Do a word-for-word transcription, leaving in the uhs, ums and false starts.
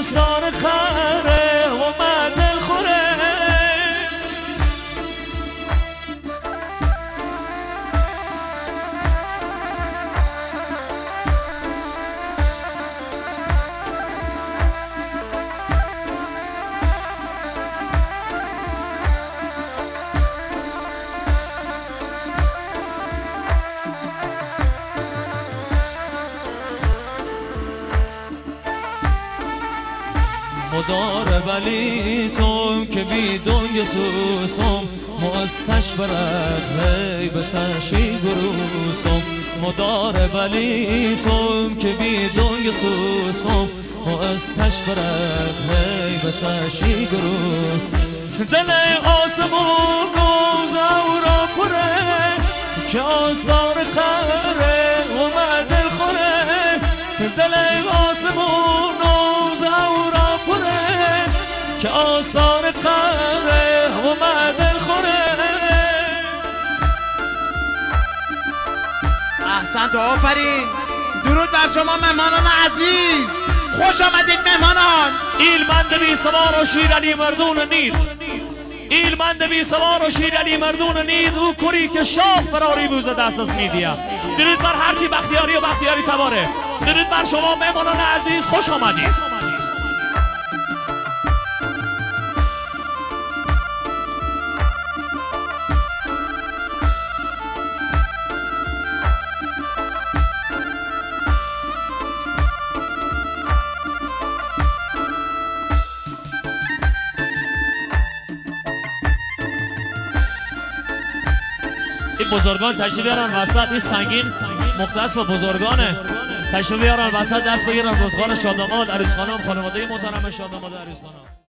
آستان خره و من دلخوره. مدار ولی تو که بی دنگ سوسم مستش برد هی به تشی گروسم. مدار ولی تو که بی دنگ سوسم مستش برد هی به تشی گروس. دل آسمون و زورا پره که آستان خره و من دل خوره. دل آسمون و زورا پره که آستان خره و من دل خوره. احسنت، آفرین. درود بر شما مهمانان عزیز، خوش آمدید مهمانان. ایلمند بی سوار و شیر علی مردون نید، ایلمند بی سوار و شیر علی مردون نید، او کری که شاه فراری بوزه دست از نیدیا. درود بر هرچی بختیاری و بختیاری تباره. درود بر شما مهمانان عزیز، خوش آمدید. این بزرگان تشریف بیارن وسط، این سنگین مختص به بزرگانه. تشریف بیارن وسط، دست بگیرن رزقان شاداماد عریس خانم، خانواده محترم شاداماد عریس خانم.